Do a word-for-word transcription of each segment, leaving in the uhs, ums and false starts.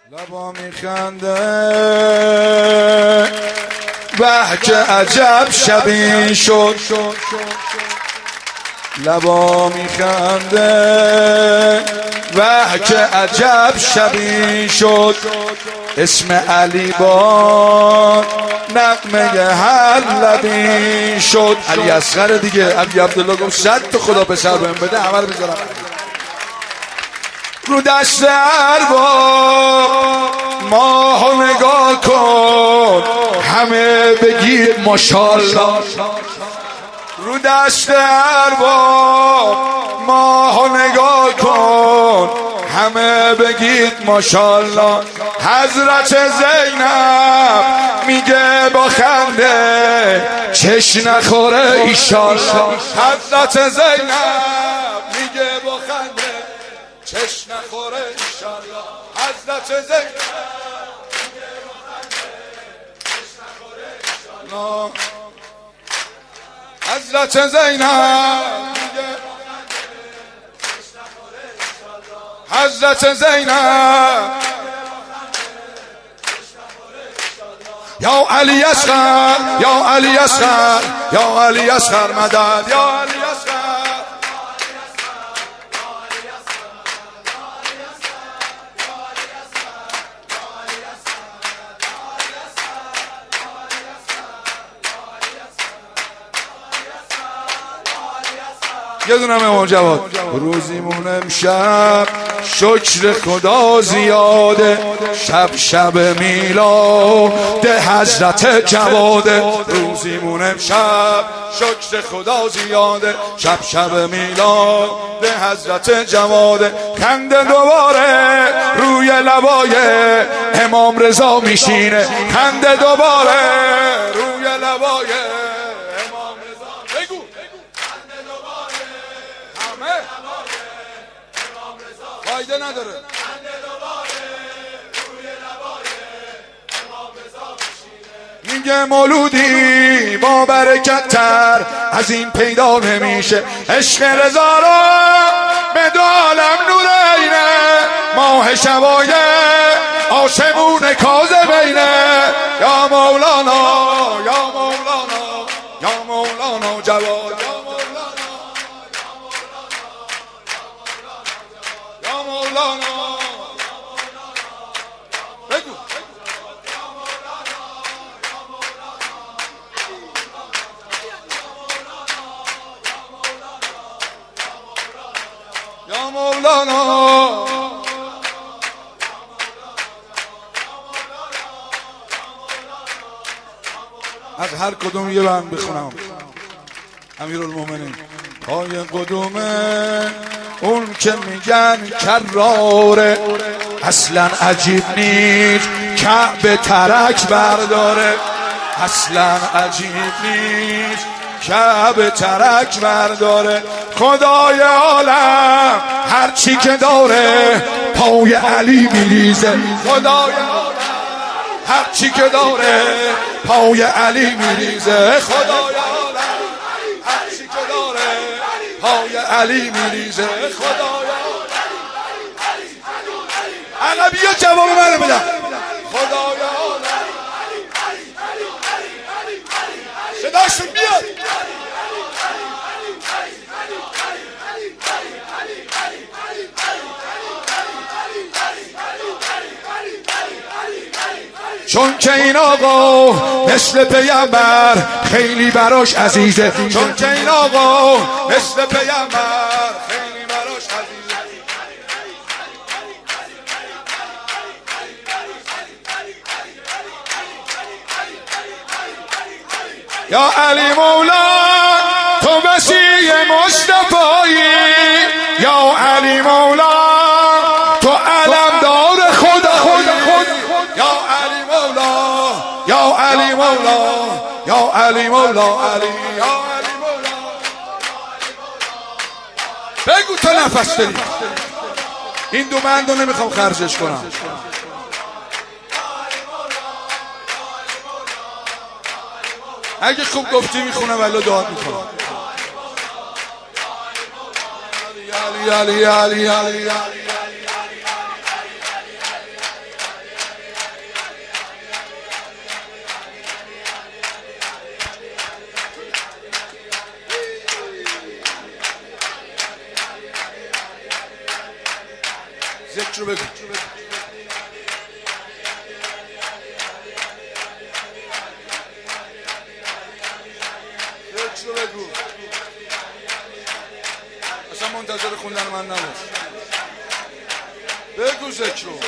لبا میخنده به که عجب شبی شد، لبا میخنده به که عجب شبی شد، اسم علی با نغمه هر لبی شد. علی اصغر دیگه. علی عبدالله گفت صد تا خدا پسر بهم بده همه رو میذارم رو دست ارباب. ماهو نگاه کن همه بگید ماشاءالله. رو دست ارباب ماهو نگاه کن همه بگید ماشاءالله. حضرت زینب میگه با خنده چش نخوره ایشالله. حضرت زینب میگه با خنده چش نخوره ایشالله. حضرت زینب میگه با خنده چش نخوره ایشالله. حضرت زینب میگه با خنده چش نخوره ایشالله. حضرت زینب یا علی اصغر یا علی اصغر یا علی اصغر مدد یا علی اصغر. یه دونم امام جواد. روزیمون امشب شکر خدا زیاده، شب شب میلاد حضرت جواده. روزیمون امشب شکر خدا زیاده، شب شب میلاد حضرت جواده. خنده دوباره روی لبای امام رضا میشینه، خنده دوباره روی لبای فایده نداره. میگه مولودی با برکت تر از این پیدا نمیشه، عشق رضا را به دو عالم نورینه، ماه شبای آسمون کاذبینه. یا مولانا یا مولانا یا مولانا جواد یا مولانا بگو یا مولانا. از هر کدوم یه بند بخونم. امیرالمومنین. پای قدومه اون که میگن کراره، اصلا عجیب نیست کعبه ترک برداره، اصلا عجیب نیست کعبه ترک برداره. خدای عالم هر چی که داره پای علی میریزه، خدای عالم هر چی که داره پای علی میریزه، خدای عالم هر چی که داره پای علی میریزه، خدایا. عقبی ها جواب منو بدن. خدایا صداشون بیاد. چون که این آقا مثل پیامبر خیلی براش عزیزه، چون که این آقا مثل پیامبر خیلی براش عزیزه. یا علی مولا تو وسیع مصطفایی، یا علی مولا تو علمدار خدا خدا خدا. یا علی مولا یا علی مولا یا علی مولا علی یا علی مولا. بگو تو نفس داری. این دو بندو نمیخوام خرجش کنم. اگه خوب گفتی میخونم ولی دعا میکنم. علی علی علی علی علی ذکر رو بگو. ذکر رو بگو. اصلا منتظر خوندن من نباش. بگو ذکر رو.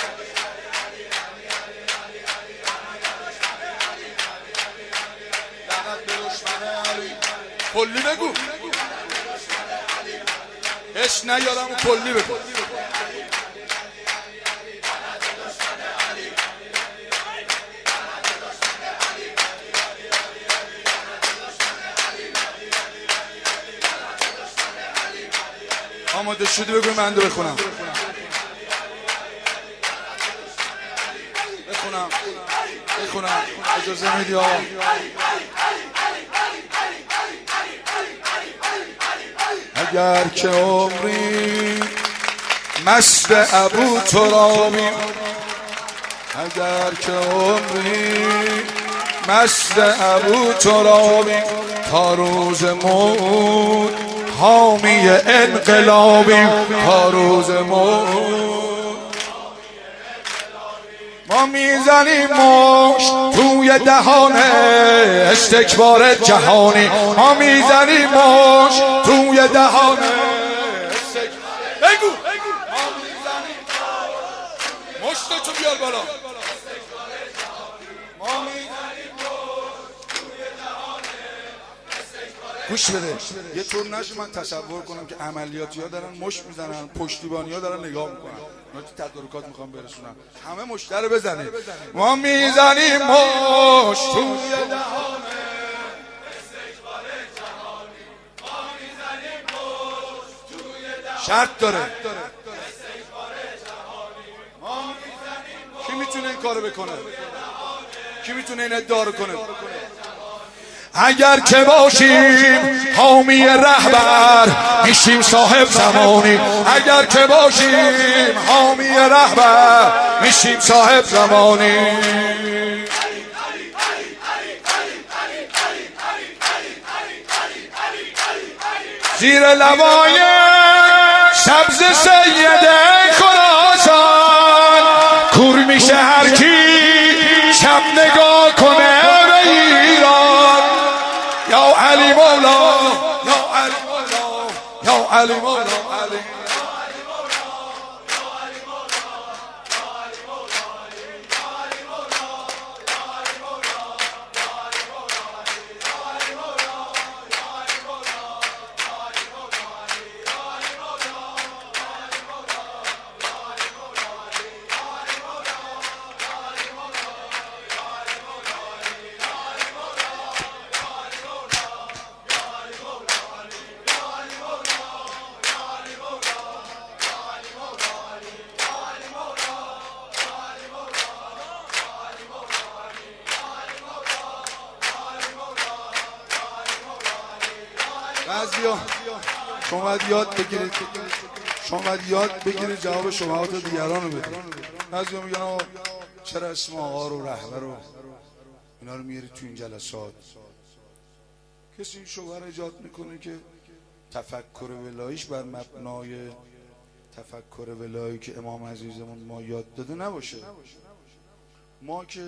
کلی بگو. اش نیارم و کلی بگو. آماده شدی بگو من دو بخونم. بخونم بخونم اجازه میدی آقا؟ اگر که عمری مست ابو ترابی، اگر که عمری مست ابو ترابی، تا روز موت حامی انقلابی، تا روز موت ما میزنیم مشت توی دهان استکبار جهانی، ما میزنیم مشت توی دهان استکبار. بگو ما میزنیم مشت تو بیار بالا. ما میزنیم مشت توی دهان استکبار. گوش بده یه طور نشه من تصور کنم که عملیاتی ها دارن مشت میزنن، پشتیبانی ها دارن نگاه میکنن، اونا تو تدارکات میخوام برسونن همه مشتر رو بزنیم. ما میزنیم مشت توی دهان استکبار جهانی، ما میزنیم مشت توی دهان شرط داره استکبار جهانی، ما میزنیم. کی میتونه این کارو بکنه؟ کی میتونه این ادعا رو کنه؟ اگر که باشیم حامی رهبر میشیم صاحب زمانی، اگر که باشیم حامی رهبر میشیم صاحب زمانی. زیر لوای سبز سید خراسان کور میشه هر کی شب نگاه کنه به ایران. یا علی مولا، یا علی مولا، یا علی مولا، علی بعضیا شما باید یاد بگیرید، شما باید یاد بگیرید جواب شبهات دیگران رو بدید. بعضیا میگن آقا چرا اسم آقا رو رهبر رو اینا رو میاری تو این جلسات؟ کسی این شبهه رو ایجاد میکنه که تفکر ولاییش بر مبنای تفکر ولایی که امام عزیزمون ما یاد داده نباشه. ما که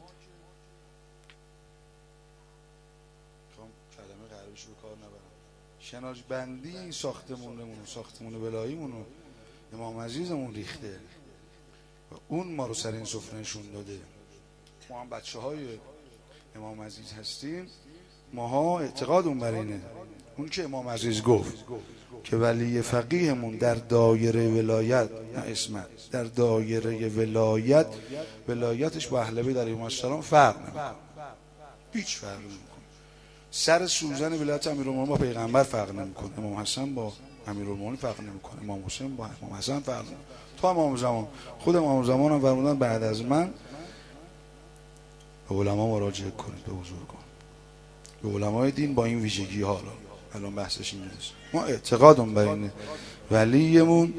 کلمه غربیش رو کار نبرم، شناش بندی این ساختمونمون و ساختمون ولاییمون رو امام عزیزمون ریخته و اون ما رو سر این سفره نشون داده. ما هم بچه های امام عزیز هستیم، ماها اعتقادمون بر اینه اون که امام عزیز گفت که ولی فقیهمون در دایره ولایت، نه اسمت، در دایره ولایت ولایتش با اهل بیت علیهم السلام فرق نمیکنه، هیچ فرق نمیکنه. سر سوزن ولایت امیرالمومنین با پیغمبر فرق نمیکنه، امام حسن با امیرالمومنین فرق نمیکنه، امام حسین با امام حسن فرق نمیکنه. تو امام زمان خود امام زمان هم فرمودن بعد از من به علما مراجعه کنید، به بزرگان، به علمای دین با این ویژگی ها. الان بحثش این نیست. ما اعتقادم بر اینه ولیمون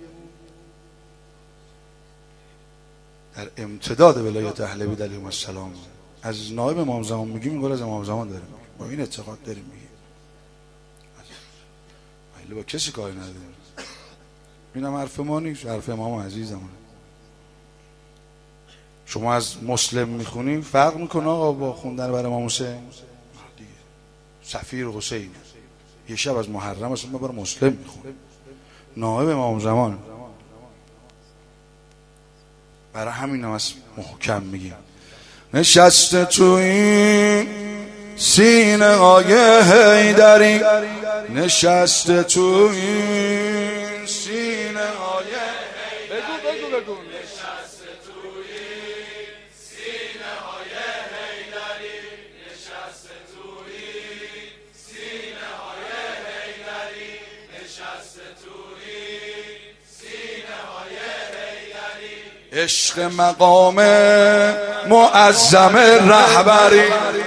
در امتداد ولایت اهل بیت علیهم السلام از نایب امام زمان میگیم، این از امام زمان داریم، با این اعتقاد داریم میگیم، ولی با کسی کاری نداریم. اینم حرف ما نیست، حرف امام عزیزمونه. شما از مسلم میخونی فرق میکنه آقا با خوندن برای امام حسین دیگه. سفیر حسین یه شب از محرم اصلا ما برای مسلم میخونیم، نائب امام زمان. برای همین هم از محکم میگیم نشسته تو این سینه های حیدری، نشسته تو این سینه های بگو بگو بگو نشسته تو این سینه های حیدری، نشسته تو این سینه های حیدری، نشسته تو این سینه های حیدری، عشق مقام معظم رهبری،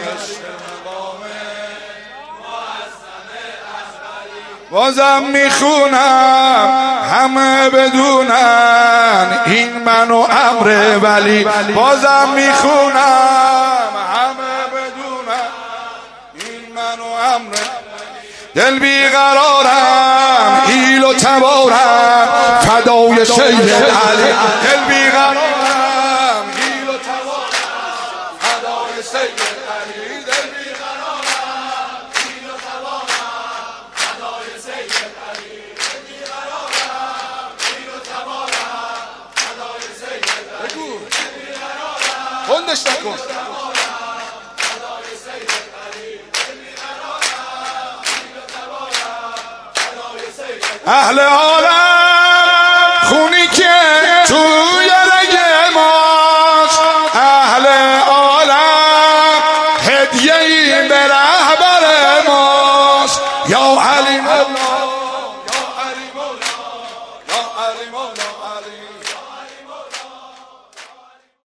بازم میخونم همه بدونن این منو امر ولی، بازم میخونم همه بدونن این منو امر، دل بیقرارم ایل و تبارم فدای شیخ علی، دل بیقرارم ایل و تبارم فدای شیخ علی، دل بیقرارم ایل و تبارم فدای شیخ علی، دل بیقرارم ایل و تبارم فدای شیخ علی، بگو خندش نکن اهل عالم خونی که توی رگ ماست، اهل عالم هدیه‌ای به رهبر ماست، یا علی مولا یا علی مولا یا علی مولا